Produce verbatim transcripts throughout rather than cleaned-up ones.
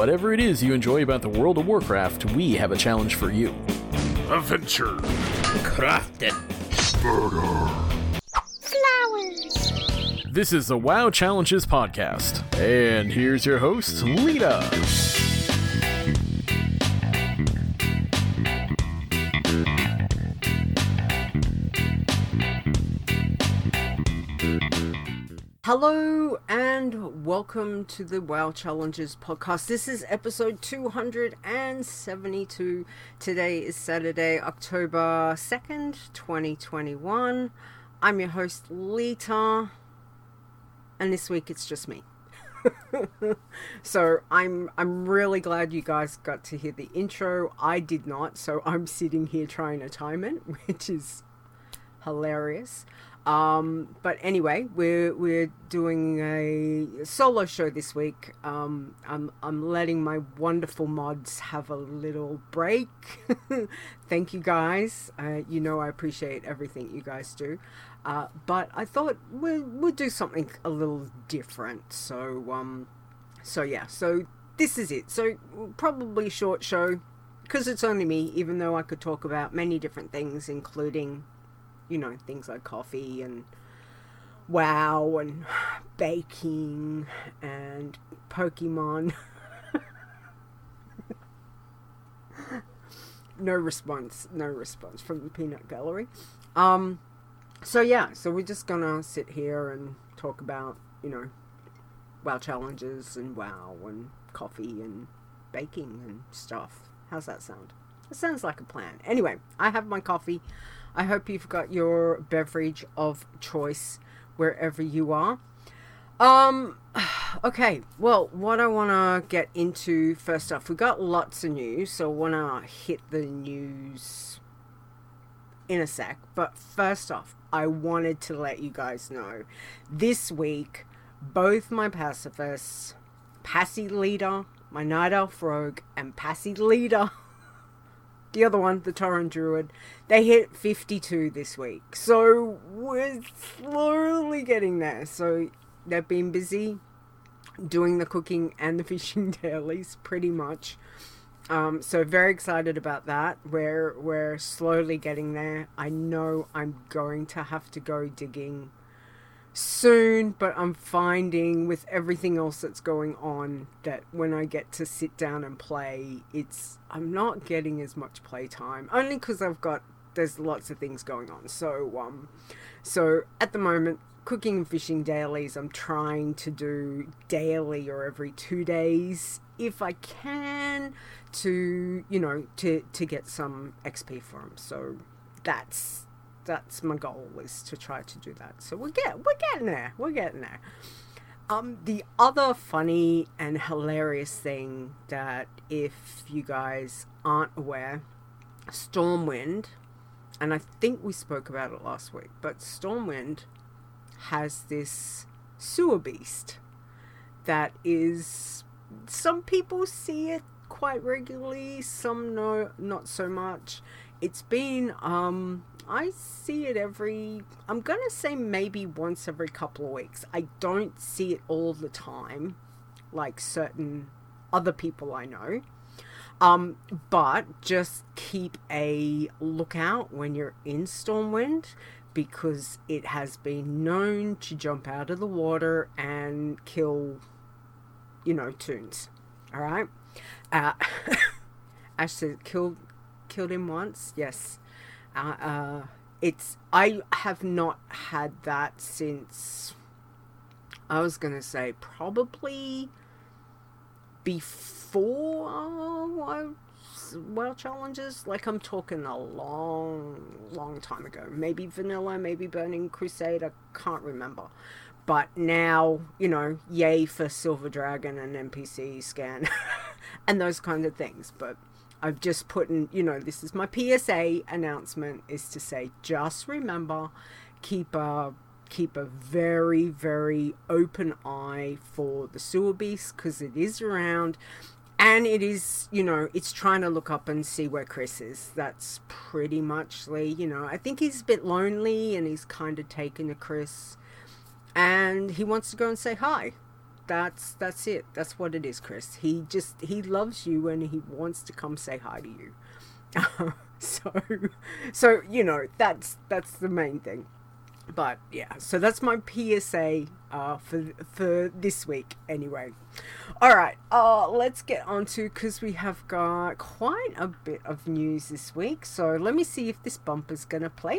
whatever it is you enjoy about the World of Warcraft, we have a challenge for you. Adventure. Crafting. Murder. Flowers. This is the WoW Challenges podcast, and here's your host, Lita. Hello and welcome to the WoW Challenges podcast. This is episode two hundred seventy-two. Today is Saturday, October second, twenty twenty-one. I'm your host, Lita, and this week it's just me. So I'm I'm really glad you guys got to hear the intro. I did not, so I'm sitting here trying to time it, which is hilarious. Um, but anyway, we're, we're doing a solo show this week. Um, I'm, I'm letting my wonderful mods have a little break. Thank you guys. Uh, you know, I appreciate everything you guys do. Uh, but I thought we'll, we'll do something a little different. So, um, so yeah, so this is it. So probably short show because it's only me, even though I could talk about many different things, including, you know, things like coffee and WoW and baking and Pokemon. No response, no response from the peanut gallery. Um, so yeah, so we're just gonna sit here and talk about, you know, WoW challenges and WoW and coffee and baking and stuff. How's that sound? It sounds like a plan. Anyway, I have my coffee. I hope you've got your beverage of choice wherever you are. Um, okay, well, what I want to get into first off, we got lots of news, so I want to hit the news in a sec. But first off, I wanted to let you guys know, this week, both my pacifists, Passy Leader, my Night Elf Rogue, and Passy Leader, the other one, the Tauren Druid, they hit fifty-two this week. So we're slowly getting there. So they've been busy doing the cooking and the fishing dailies pretty much. Um, so very excited about that. We're, we're slowly getting there. I know I'm going to have to go digging soon, but I'm finding with everything else that's going on that when I get to sit down and play, it's I'm not getting as much playtime, only because I've got there's lots of things going on. So um so at the moment, cooking and fishing dailies, I'm trying to do daily or every two days if I can, to you know to to get some X P for them. So that's That's my goal, is to try to do that. So we're get we're getting there. We're getting there. Um, the other funny and hilarious thing that, if you guys aren't aware, Stormwind, and I think we spoke about it last week, but Stormwind has this sewer beast that is, some people see it quite regularly, some no, not so much. It's been, um, I see it every, I'm going to say maybe once every couple of weeks. I don't see it all the time, like certain other people I know. Um, but just keep a lookout when you're in Stormwind, because it has been known to jump out of the water and kill, you know, toons. All right? Uh, actually, killed... killed him once, yes. Uh, uh, it's, I have not had that since, I was going to say, probably before uh, WoW Challenges. Like, I'm talking a long, long time ago. Maybe Vanilla, maybe Burning Crusade, I can't remember. But now, you know, yay for Silver Dragon and N P C scan and those kind of things. But I've just put in, you know, this is my P S A announcement, is to say, just remember, keep a, keep a very, very open eye for the sewer beast, because it is around, and it is, you know, it's trying to look up and see where Chris is. That's pretty much, you know, I think he's a bit lonely, and he's kind of taken to Chris, and he wants to go and say hi. that's that's it. That's what it is, Chris. He just he loves you and he wants to come say hi to you. so, so you know that's that's the main thing. But yeah, so that's my P S A uh, for for this week anyway. All right, uh, let's get on to, because we have got quite a bit of news this week. So let me see if this bumper's gonna play.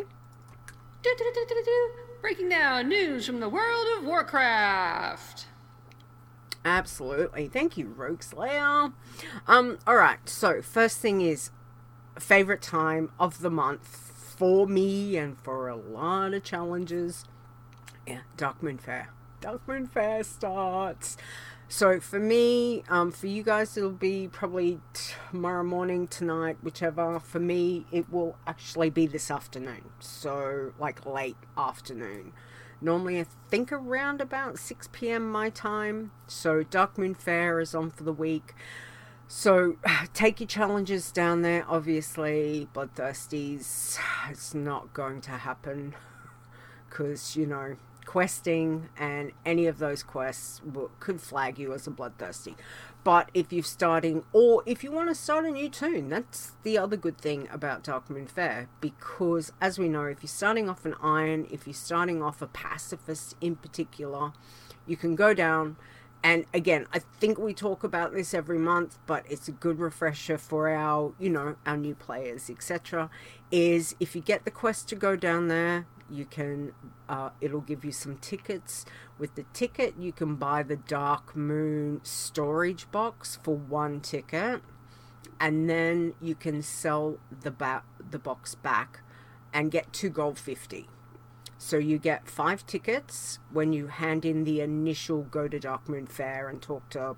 Breaking down news from the world of Warcraft. Absolutely, thank you, Rogue Slayer. Um, all right. So first thing is favorite time of the month for me and for a lot of challenges. Yeah, Darkmoon Faire. Darkmoon Faire starts. So for me, um, for you guys, it'll be probably tomorrow morning, tonight, whichever. For me, it will actually be this afternoon. So like late afternoon. Normally, I think around about six p.m. my time. So Darkmoon Faire is on for the week. So take your challenges down there. Obviously, Bloodthirsties, it's not going to happen because, you know, questing and any of those quests will, could flag you as a Bloodthirsty. But if you're starting, or if you want to start a new toon, that's the other good thing about Darkmoon Faire, because as we know, if you're starting off an Iron, if you're starting off a Pacifist in particular, you can go down. And again, I think we talk about this every month, but it's a good refresher for our, you know, our new players, et cetera. Is if you get the quest to go down there, you can, uh, it'll give you some tickets. With the ticket, you can buy the Darkmoon storage box for one ticket, and then you can sell the ba- the box back and get two gold fifty. So you get five tickets when you hand in the initial go to Darkmoon Faire and talk to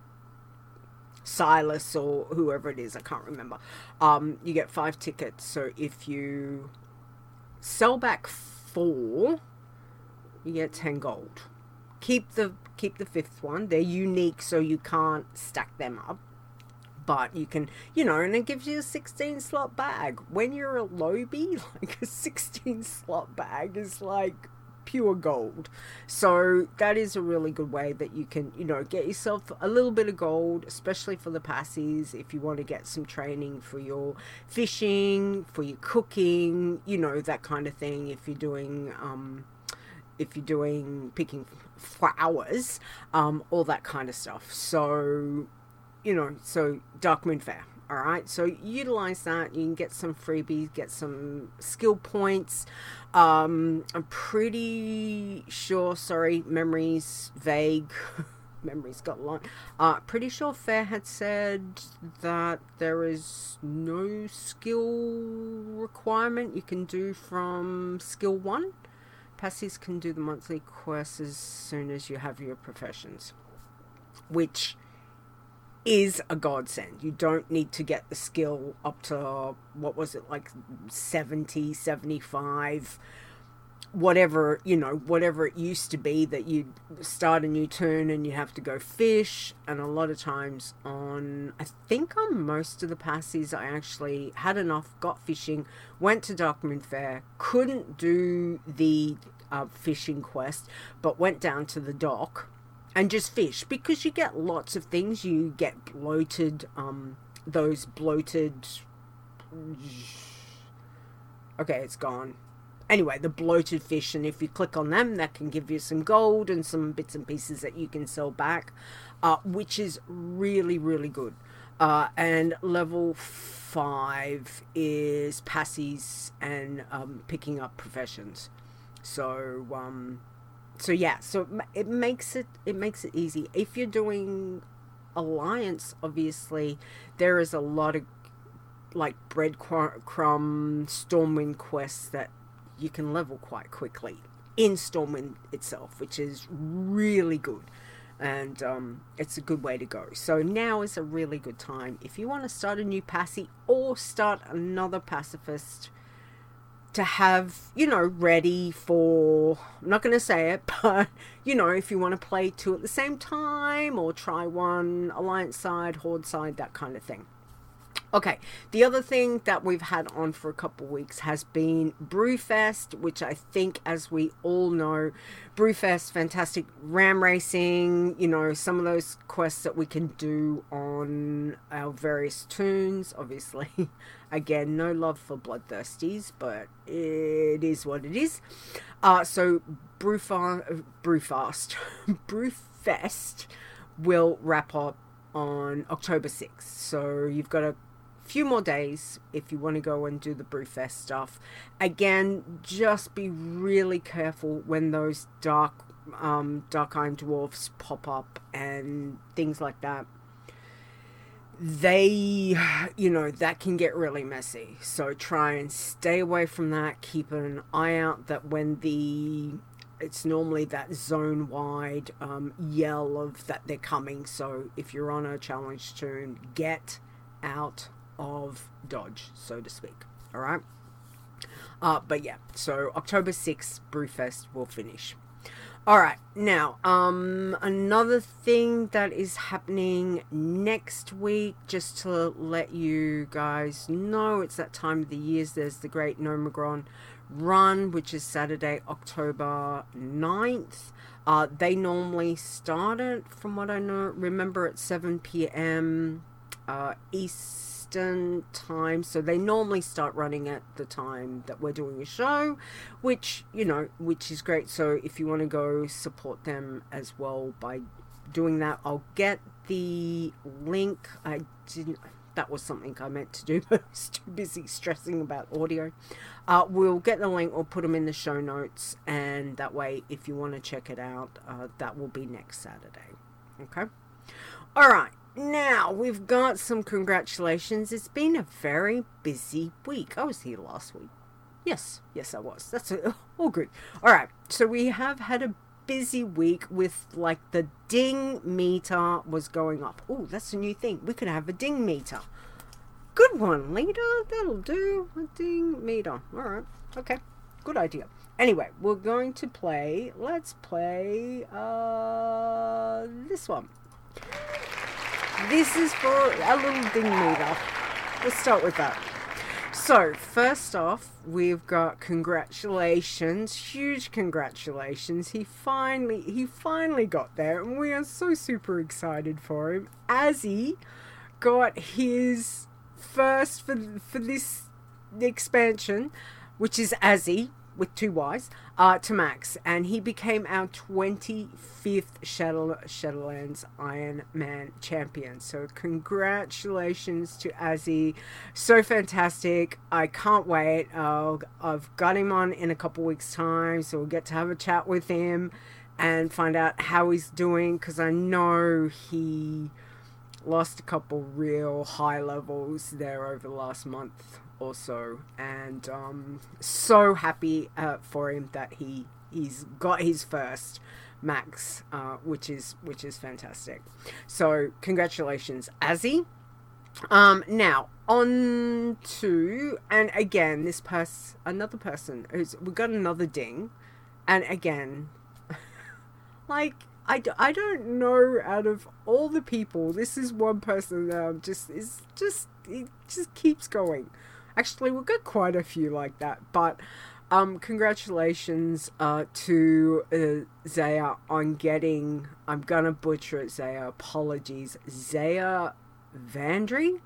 Silas or whoever it is, I can't remember. Um, you get five tickets. So if you sell back four, you get ten gold. Keep the keep the fifth one. They're unique, so you can't stack them up. But you can, you know, and it gives you a sixteen slot bag. When you're a lowbie, like a sixteen slot bag is like pure gold. So that is a really good way that you can, you know, get yourself a little bit of gold, especially for the passies, if you want to get some training for your fishing, for your cooking, you know, that kind of thing. If you're doing, um, if you're doing picking flowers, um, all that kind of stuff. So, you know, so Darkmoon Faire, all right? So utilize that. You can get some freebies, get some skill points. Um, I'm pretty sure, sorry, memories vague. Memories got long. Uh, pretty sure Fair had said that there is no skill requirement you can do from skill one. Passies can do the monthly quests as soon as you have your professions, which is a godsend. You don't need to get the skill up to, what was it, like seventy, seventy-five, whatever, you know, whatever it used to be, that you'd start a new turn and you have to go fish. And a lot of times on, I think on most of the passies, I actually had enough, got fishing, went to Darkmoon Faire, couldn't do the uh, fishing quest, but went down to the dock and just fish, because you get lots of things. You get bloated, um, those bloated, okay, it's gone. Anyway, the bloated fish, and if you click on them, that can give you some gold and some bits and pieces that you can sell back, uh, which is really, really good. Uh, and level five is passies and um, picking up professions. So, um... So yeah, so it makes it it makes it easy. If you're doing Alliance, obviously there is a lot of like breadcrumb Stormwind quests that you can level quite quickly in Stormwind itself, which is really good, and um, it's a good way to go. So now is a really good time if you want to start a new passy or start another pacifist, to have, you know, ready for, I'm not going to say it, but, you know, if you want to play two at the same time, or try one Alliance side, Horde side, that kind of thing. Okay, the other thing that we've had on for a couple of weeks has been Brewfest, which I think, as we all know, Brewfest, fantastic ram racing, you know, some of those quests that we can do on our various tunes. Obviously, again, no love for bloodthirsties, but it is what it is. Uh, so Brewfa- Brewfast, Brewfest will wrap up on October sixth. So you've got a few more days if you want to go and do the Brewfest stuff. Again, just be really careful when those dark um dark iron dwarfs pop up and things like that. They, you know, that can get really messy, so try and stay away from that. Keep an eye out that when the it's normally that zone wide um yell of that they're coming, so if you're on a challenge tune, get out of dodge, so to speak. All right. Uh, but yeah, so October sixth, Brewfest will finish. All right. Now, um, another thing that is happening next week, just to let you guys know, it's that time of the year. There's the Great Nomagron Run, which is Saturday, October ninth. Uh, they normally start it, from what I know, remember, at seven p.m. Uh, Eastern time, so they normally start running at the time that we're doing a show, which, you know, which is great. So if you want to go support them as well by doing that, I'll get the link. I didn't, that was something I meant to do, but I was too busy stressing about audio. Uh, we'll get the link, we'll put them in the show notes, and that way, if you want to check it out, uh, that will be next Saturday. Okay? All right. Now, we've got some congratulations. It's been a very busy week. I was here last week. Yes, yes, I was. That's a, all good. All right, so we have had a busy week with, like, the ding meter was going up. Oh, that's a new thing. We could have a ding meter. Good one, leader. That'll do. A ding meter. All right, okay. Good idea. Anyway, we're going to play, let's play uh, this one. This is for a little ding meter. Let's start with that. So, first off, we've got congratulations, huge congratulations. He finally, he finally got there, and we are so super excited for him. Azzy got his first for for this expansion, which is Azzy with two Y's, uh, to Max, and he became our twenty-fifth Shadow, Shadowlands Iron Man champion. So congratulations to Azzy. So fantastic. I can't wait. Uh, I've got him on in a couple weeks time, so we'll get to have a chat with him and find out how he's doing, because I know he lost a couple real high levels there over the last month also, and um so happy uh, for him that he he's got his first Max, uh which is which is fantastic. So congratulations, Azzy. Um now on to, and again, this person, another person who's, we got another ding, and again, like, I, I don't know, out of all the people, this is one person that I'm just is just it just keeps going. Actually, we've got quite a few like that, but um, congratulations uh, to uh, Zaya on getting, I'm gonna butcher it, Zaya, apologies, Zaya Vandry?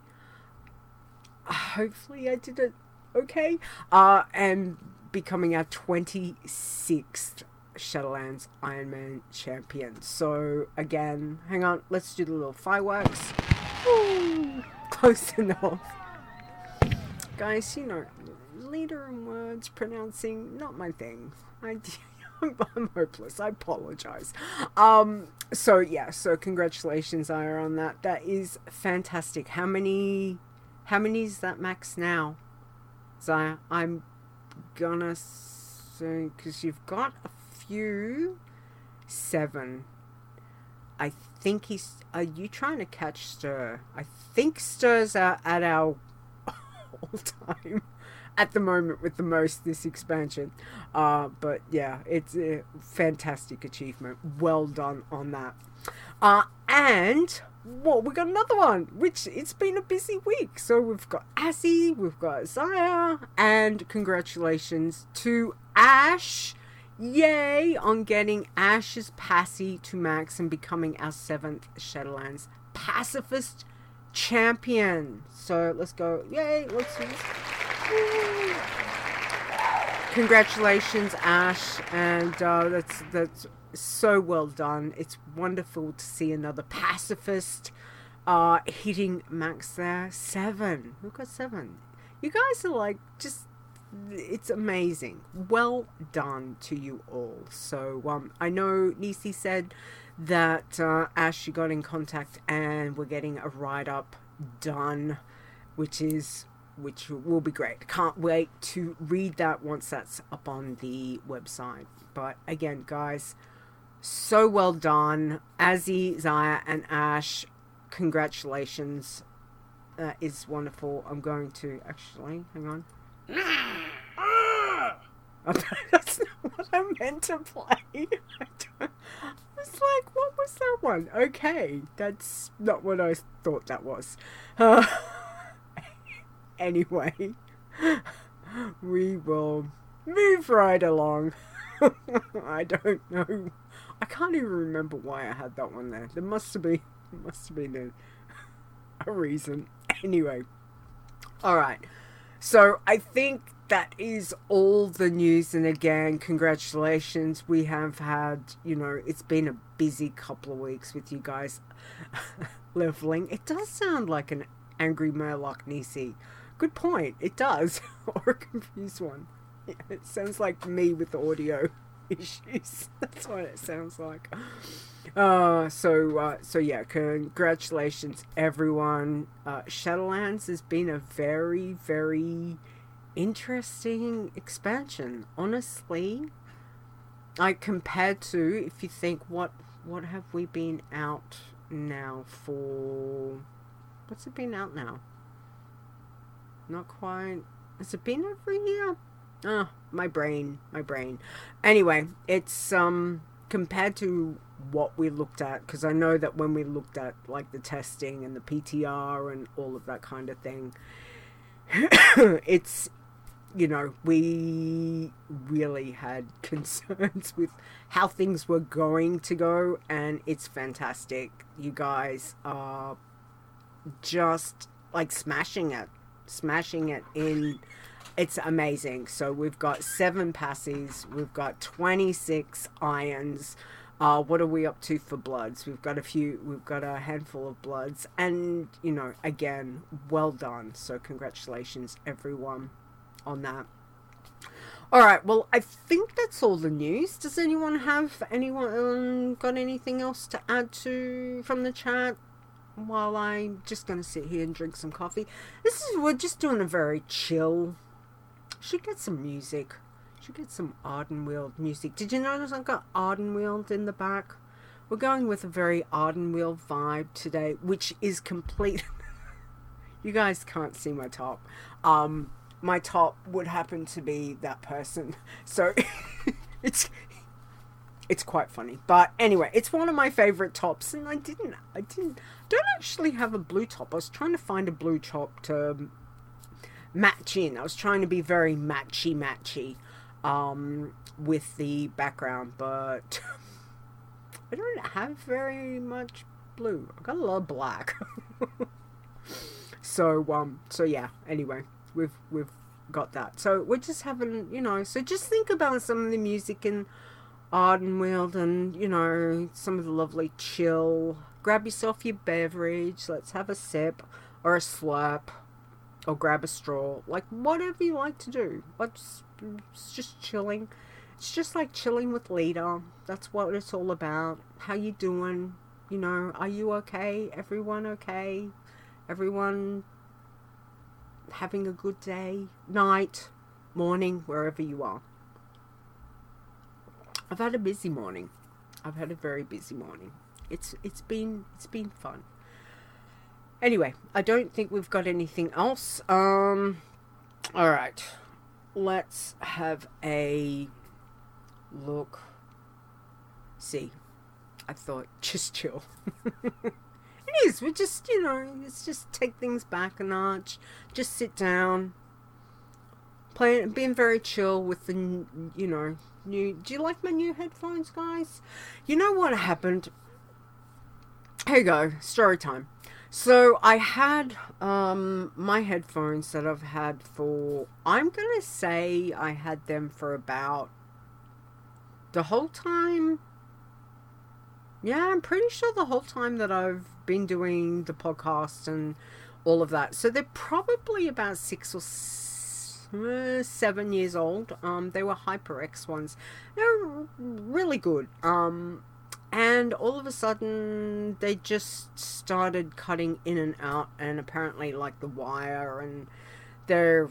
Hopefully I did it okay. Uh, and becoming our twenty-sixth Shadowlands Iron Man champion. So, again, hang on, let's do the little fireworks. Woo! Close enough. Guys, you know, leader and words, pronouncing, not my thing. I, I'm hopeless. I apologize. Um, so, yeah, so congratulations, Aya, on that. That is fantastic. How many, how many is that Max now, Zaya? I'm gonna say, because you've got a few, seven. I think he's, are you trying to catch Stir? I think Stir's at, at our all time at the moment with the most this expansion, uh but yeah, it's a fantastic achievement. Well done on that. Uh and well, we got another one, which it's been a busy week. So we've got Azzy, we've got Zaya, and congratulations to Ash. Yay on getting Ash's passy to max and becoming our seventh Shadowlands pacifist champion. So let's go. Yay, let's see. Woo. Congratulations, Ash, and uh, that's that's so well done. It's wonderful to see another pacifist uh, hitting max there. Seven. Who got seven? You guys are like just. It's amazing. Well done to you all. So um, I know Nisi said that uh, Ash, you got in contact and we're getting a write-up done, which is which will be great. Can't wait to read that once that's up on the website. But again, guys, so well done. Azzy, Zaya, and Ash, congratulations. That is wonderful. I'm going to actually, hang on. That's not what I meant to play. I, I was like, what was that one? Okay, that's not what I thought that was. Uh, anyway, we will move right along. I don't know. I can't even remember why I had that one there. There must have been, must have been a, a reason. Anyway, all right. So I think that is all the news. And again, congratulations. We have had, you know, it's been a busy couple of weeks with you guys leveling. It does sound like an angry Murloc, Nisi. Good point. It does. Or a confused one. Yeah, it sounds like me with the audio issues. That's what it sounds like. Uh, so, uh, so yeah, congratulations, everyone. Uh, Shadowlands has been a very, very interesting expansion. Honestly, like compared to, if you think, what, what have we been out now for? What's it been out now? Not quite. Has it been over a year? Oh, my brain, my brain. Anyway, it's um compared to what we looked at, because I know that when we looked at like the testing and the P T R and all of that kind of thing, it's, you know, we really had concerns with how things were going to go, and it's fantastic. You guys are just like smashing it, smashing it in. It's amazing. So we've got seven passies, we've got twenty-six irons. Uh, what are we up to for bloods? We've got a few, we've got a handful of bloods, and, you know, again, well done. So congratulations, everyone, on that. All right, well, I think that's all the news. Does anyone have, anyone um, got anything else to add to from the chat? While I'm just going to sit here and drink some coffee. This is, we're just doing a very chill. Should get some music. Should get some Ardenweald music. Did you notice I've got Ardenweald in the back? We're going with a very Ardenweald vibe today, which is complete. You guys can't see my top. Um, my top would happen to be that person. So it's it's quite funny. But anyway, it's one of my favorite tops, and I didn't I didn't don't actually have a blue top. I was trying to find a blue top to match in. I was trying to be very matchy matchy um with the background, but I don't have very much blue. I've got a lot of black. so um so yeah, anyway, we've we've got that. So we're just having, you know, so just think about some of the music in Ardenweald, and, you know, some of the lovely chill. Grab yourself your beverage, let's have a sip or a slurp, or grab a straw, like whatever you like to do. Let's, it's just chilling. It's just like chilling with Lita. That's what it's all about. How you doing? You know, are you okay? Everyone okay? Everyone having a good day, night, morning, wherever you are. I've had a busy morning. I've had a very busy morning. It's it's been it's been fun. Anyway, I don't think we've got anything else. Um, all right, let's have a look. See, I thought just chill. It is. We just, you know, let's just take things back a notch. Just sit down. Playing, being very chill with the, you know, new... Do you like my new headphones, guys? You know what happened? Here you go. Story time. So, I had um, my headphones that I've had for... I'm going to say I had them for about... The whole time... Yeah, I'm pretty sure the whole time that I've been doing the podcast and all of that. So, they're probably about six or seven... Uh, seven years old. Um, they were HyperX ones. They're really good. Um, and all of a sudden, they just started cutting in and out, and apparently, like the wire, and they're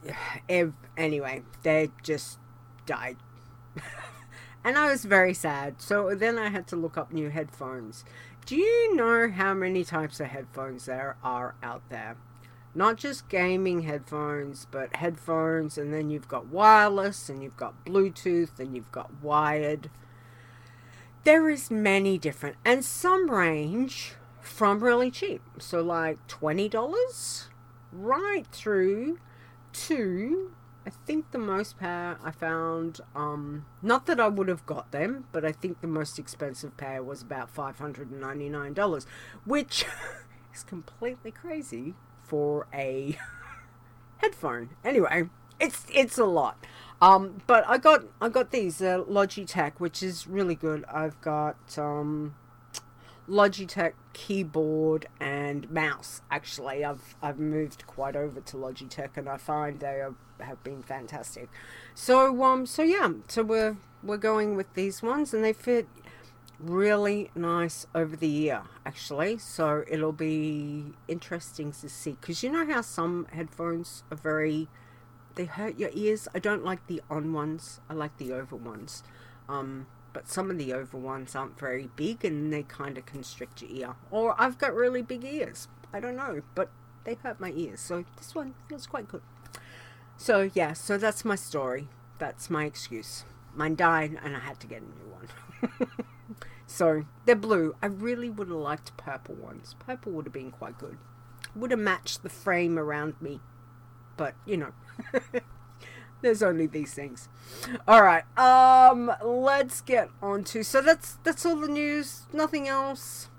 anyway, they just died. And I was very sad. So then I had to look up new headphones. Do you know how many types of headphones there are out there? Not just gaming headphones, but headphones, and then you've got wireless, and you've got Bluetooth, and you've got wired. There is many different, and some range from really cheap. So like twenty dollars right through to, I think the most pair I found, um, not that I would have got them, but I think the most expensive pair was about five hundred ninety-nine dollars, which is completely crazy for a headphone. Anyway, it's it's a lot. Um, but I got I got these uh, Logitech, which is really good. I've got um, Logitech keyboard and mouse. Actually, I've I've moved quite over to Logitech, and I find they are, have been fantastic. So um, so yeah, so we're we're going with these ones, and they fit really nice over the ear, actually. So it'll be interesting to see, because you know how some headphones are very, they hurt your ears. I don't like the on ones. I like the over ones. Um, but some of the over ones aren't very big, and they kind of constrict your ear. Or I've got really big ears. I don't know, but they hurt my ears. So this one feels quite good. So yeah, so that's my story. That's my excuse. Mine died, and I had to get a new one. So, they're blue. I really would have liked purple ones. Purple would have been quite good. Would have matched the frame around me. But, you know. There's only these things. Alright, um, let's get on to... So, that's, that's all the news. Nothing else.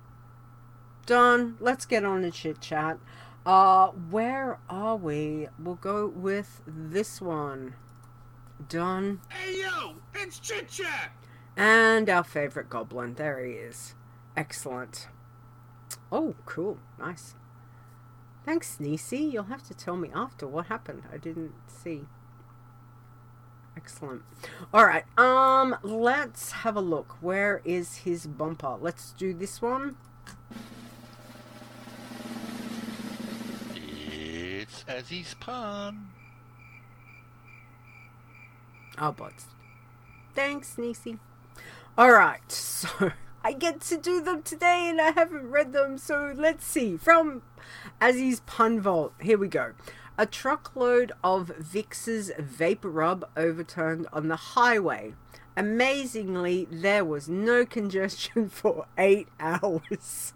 Done. Let's get on to chit chat. Uh, where are we? We'll go with this one. Done. Hey yo, it's Chit Chat! And our favorite goblin. There he is. Excellent. Oh, cool. Nice. Thanks, Sneezy. You'll have to tell me after what happened. I didn't see. Excellent. Alright, um, let's have a look. Where is his bumper? Let's do this one. It's Azzy's pun. Oh, but thanks, Sneezy. Alright, so I get to do them today and I haven't read them, so let's see. From Azzy's Pun Vault, here we go. A truckload of Vicks Vapor Rub overturned on the highway. Amazingly, there was no congestion for eight hours.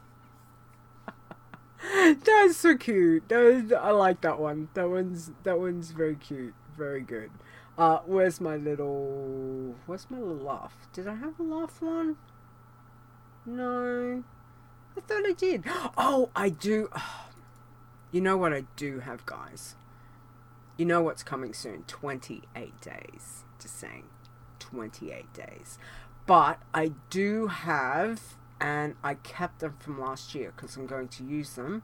That's so cute. That was, I like that one. That one's that one's very cute. Very good. Uh, where's my little... Where's my little laugh? Did I have a laugh one? No. I thought I did. Oh, I do. You know what I do have, guys? You know what's coming soon. twenty-eight days. Just saying. twenty-eight days. But I do have... And I kept them from last year because I'm going to use them.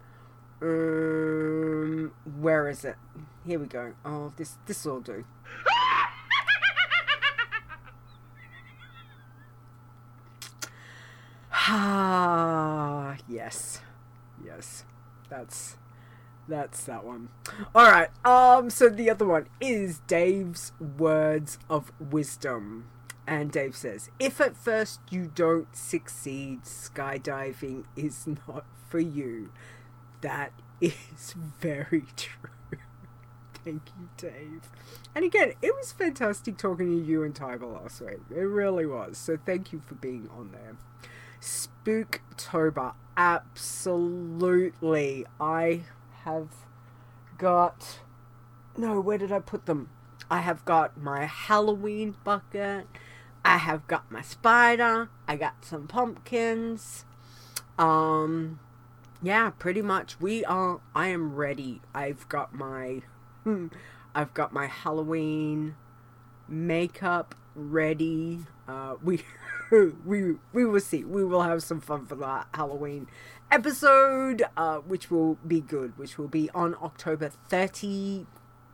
Um, where is it? Here we go. Oh, this this will do. Ah, yes, yes, that's that's that one. All right. Um. So the other one is Dave's words of wisdom. And Dave says, if at first you don't succeed, skydiving is not for you. That is very true. Thank you, Dave. And again, it was fantastic talking to you and Tiber last week. It really was. So thank you for being on there. Spooktober. Absolutely. I have got... No, where did I put them? I have got my Halloween bucket. I have got my spider. I got some pumpkins. Um, yeah, pretty much. We are... I am ready. I've got my... I've got my Halloween makeup ready. Uh, we... we we will see. We will have some fun for that Halloween episode, uh, which will be good, which will be on October thirtieth,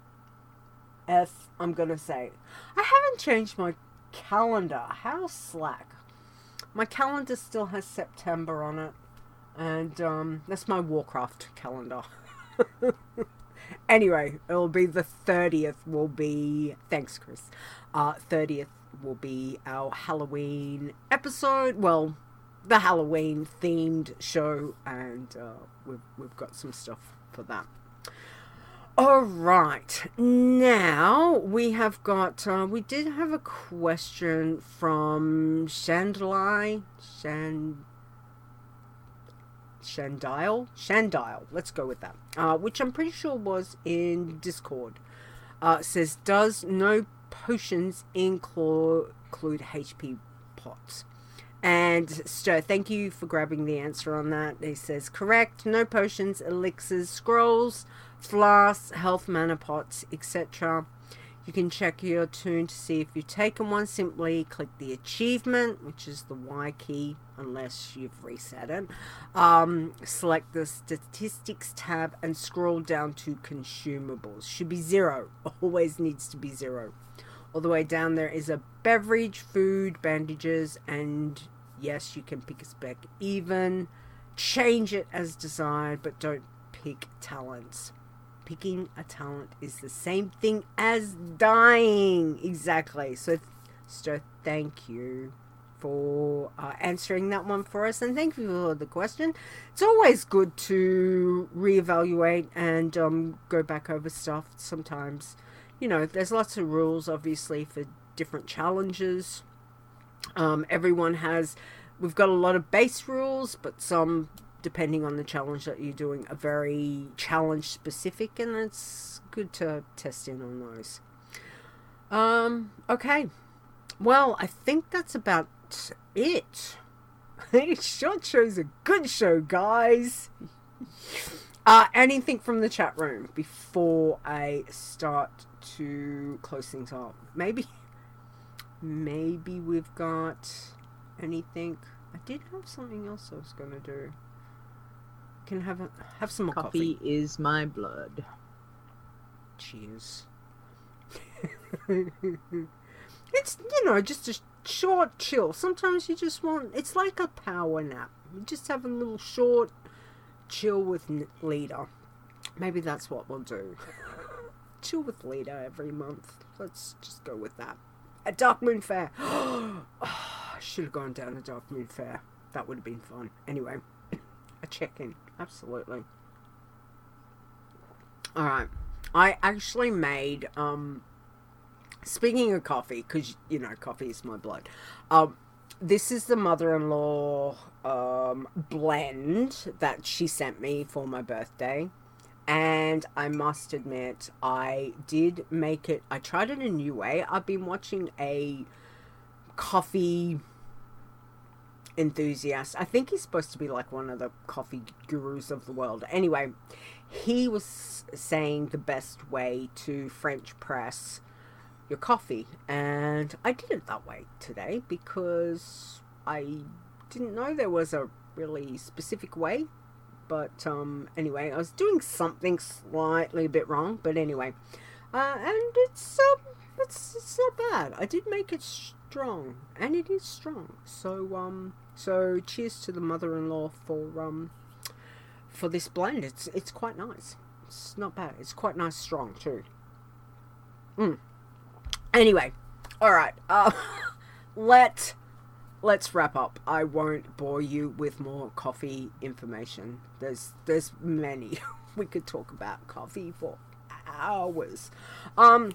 I'm gonna say. I haven't changed my calendar. How slack. My calendar still has September on it, and um, that's my Warcraft calendar. Anyway, it'll be the thirtieth will be... Thanks, Chris. Uh, thirtieth will be our Halloween episode. Well, the Halloween themed show, and uh, we've, we've got some stuff for that. All right, now we have got, uh, we did have a question from Shandlai, Shand, Shandile, Shandile, let's go with that, uh, which I'm pretty sure was in Discord. Uh, says, does no potions include, include H P pots? And Sto, thank you for grabbing the answer on that. He says, correct, no potions, elixirs, scrolls, flasks, health mana pots, et cetera. You can check your tune to see if you've taken one. Simply click the achievement, which is the Y key, unless you've reset it. Um, select the statistics tab and scroll down to consumables. Should be zero. Always needs to be zero. All the way down there is a beverage, food, bandages, and yes, you can pick a spec even. Change it as desired, but don't pick talents. Picking a talent is the same thing as dying. Exactly. So, so thank you for uh, answering that one for us, and thank you for the question. It's always good to reevaluate and um, go back over stuff. Sometimes, you know, there's lots of rules, obviously, for different challenges. Um, everyone has, we've got a lot of base rules, but some, depending on the challenge that you're doing, are very challenge specific, and it's good to test in on those. Um, okay. Well, I think that's about it. Short show's a good show, guys. Uh, anything from the chat room before I start to close things up? Maybe, maybe we've got anything. I did have something else I was going to do. Can have a, have some more coffee. Coffee is my blood. Cheers. It's, you know, just a short chill. Sometimes you just want, it's like a power nap. You just have a little short chill with Lita. Maybe that's what we'll do. Chill with Lita every month. Let's just go with that. A Dark Moon Fair. Oh, I should have gone down to Dark Moon Fair. That would have been fun. Anyway, a check-in. Absolutely. Alright. I actually made, um, speaking of coffee, because, you know, coffee is my blood. Um, this is the mother-in-law um, blend that she sent me for my birthday. And I must admit, I did make it, I tried it a new way. I've been watching a coffee enthusiast. I think he's supposed to be like one of the coffee gurus of the world. Anyway, he was saying the best way to French press your coffee, and I did it that way today because I didn't know there was a really specific way. But um anyway, I was doing something slightly a bit wrong, but anyway, uh, and it's um it's, it's not bad. I did make it strong, and it is strong. So um so cheers to the mother-in-law for um for this blend. It's it's quite nice. It's not bad. It's quite nice, strong too. Mm. Anyway, all right. Uh, let let's wrap up. I won't bore you with more coffee information. There's there's many. We could talk about coffee for hours. Um,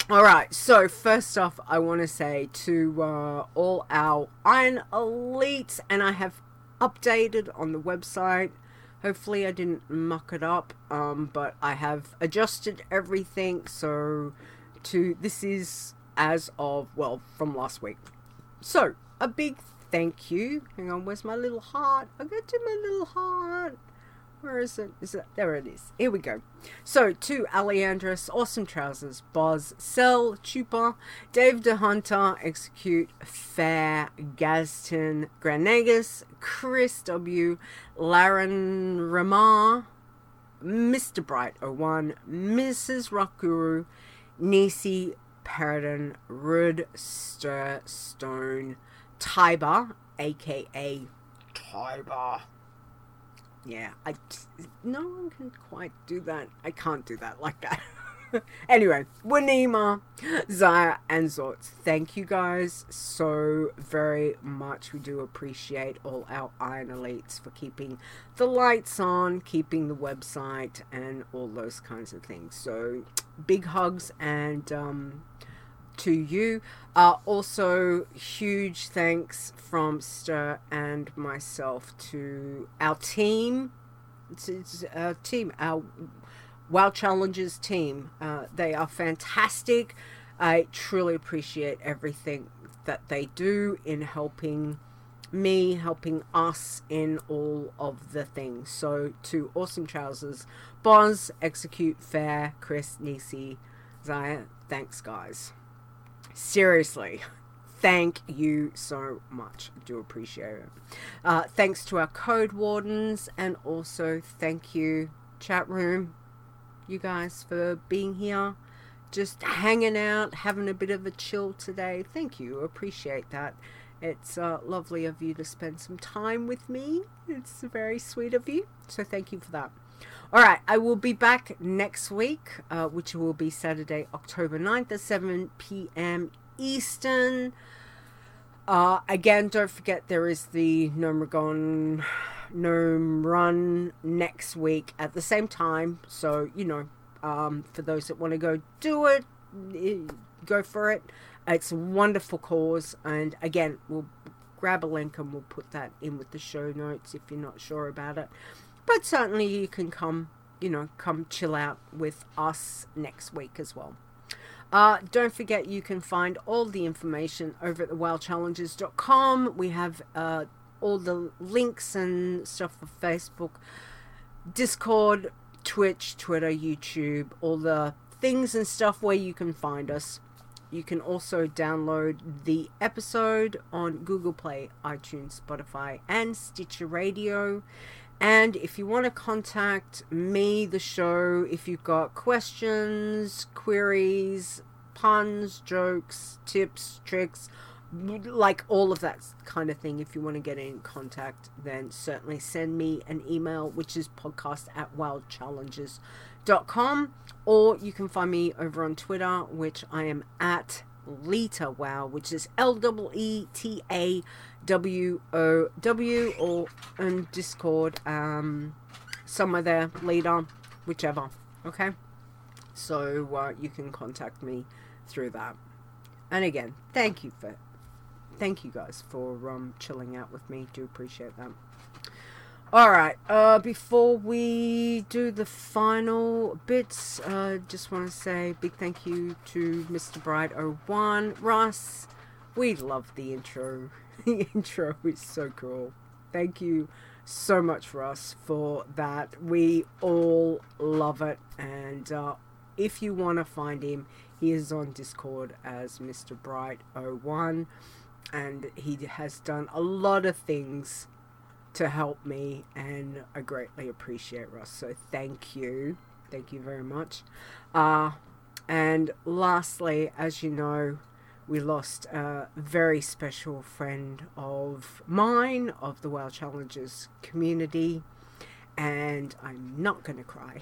All right, so first off, I want to say to uh, all our Iron Elites, and I have updated on the website. Hopefully I didn't muck it up, um, but I have adjusted everything, so to this is as of, well, from last week. So, a big thank you. Hang on, where's my little heart? I got to my little heart. Where is it? Is it? There it is. Here we go. So, to Aleandros, Awesome Trousers, Boz, Cell, Chupa, Dave DeHunter, Execute, Fair, Gazton, Granegas, Chris W, Laren Ramar, Mister Bright oh one, Missus Rock Guru, Nisi, Paradon, Rud, Stir, Stone, Tiber, aka Tiber. Yeah, I, no one can quite do that. I can't do that like that. Anyway, Wanima, Zaya, and Zorts, thank you guys so very much. We do appreciate all our Iron Elites for keeping the lights on, keeping the website, and all those kinds of things. So, big hugs and um, to you. Uh, also, huge thanks from Stir and myself to our team. It's, it's our team, our WoW Challenges team. Uh, they are fantastic. I truly appreciate everything that they do in helping me, helping us in all of the things. So to Awesome Trousers, Boz, Execute, Fair, Chris, Nisi, Zaya, thanks guys. Seriously, thank you so much. I do appreciate it. Uh, thanks to our code wardens, and also thank you, chat room, you guys, for being here, just hanging out, having a bit of a chill today. Thank you. Appreciate that. It's uh, lovely of you to spend some time with me. It's very sweet of you. So thank you for that. All right, I will be back next week, uh, which will be Saturday, October ninth at seven p.m. Eastern. Uh, again, don't forget there is the Gnomeregan Gnome Run next week at the same time. So, you know, um, for those that want to go do it, go for it. It's a wonderful cause. And again, we'll grab a link and we'll put that in with the show notes if you're not sure about it. But certainly you can come, you know, come chill out with us next week as well. Uh, don't forget you can find all the information over at the wow challenges dot com. We have uh, all the links and stuff for Facebook, Discord, Twitch, Twitter, YouTube, all the things and stuff where you can find us. You can also download the episode on Google Play, iTunes, Spotify, and Stitcher Radio. And if you want to contact me, the show, if you've got questions, queries, puns, jokes, tips, tricks, like all of that kind of thing, if you want to get in contact, then certainly send me an email, which is podcast at wow challenges dot com, or you can find me over on Twitter, which I am at LetaWow, which is L E E T A W O W, or on Discord, um, somewhere there, Leta, whichever, okay? So uh, you can contact me through that. And again, thank you for, thank you guys for um, chilling out with me. Do appreciate that. Alright, uh, before we do the final bits, uh, just want to say big thank you to Mister Bright oh one. Russ, we love the intro. The intro is so cool. Thank you so much, Russ, for that. We all love it. And uh, if you want to find him, he is on Discord as Mister Bright oh one. And he has done a lot of things to help me, and I greatly appreciate Russ, so thank you thank you very much. Uh and lastly, as you know, we lost a very special friend of mine, of the WoW Challenges community, and I'm not gonna cry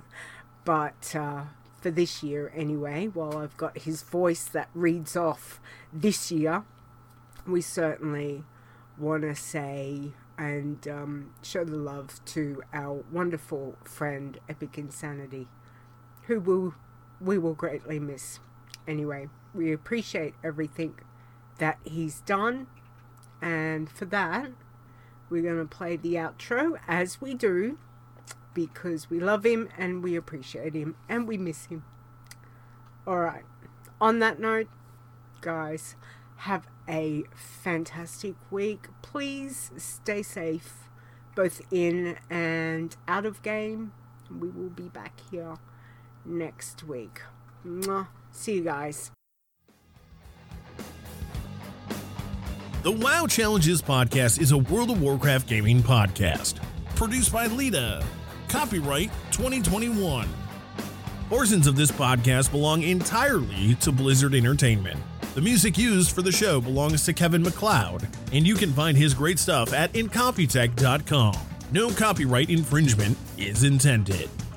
but uh for this year anyway, while I've got his voice that reads off this year, we certainly want to say and um, show the love to our wonderful friend Epic Insanity, who will, we will greatly miss. anyway, we appreciate everything that he's done. And for that, we're going to play the outro as we do, because we love him and we appreciate him and we miss him. Alright, on that note, guys, have a fantastic week. Please stay safe, both in and out of game. We will be back here next week. Mwah. See you guys. The WoW Challenges podcast is a World of Warcraft gaming podcast. Produced by Lita. Copyright twenty twenty-one. Portions of this podcast belong entirely to Blizzard Entertainment. The music used for the show belongs to Kevin MacLeod, and you can find his great stuff at incompetech dot com. No copyright infringement is intended.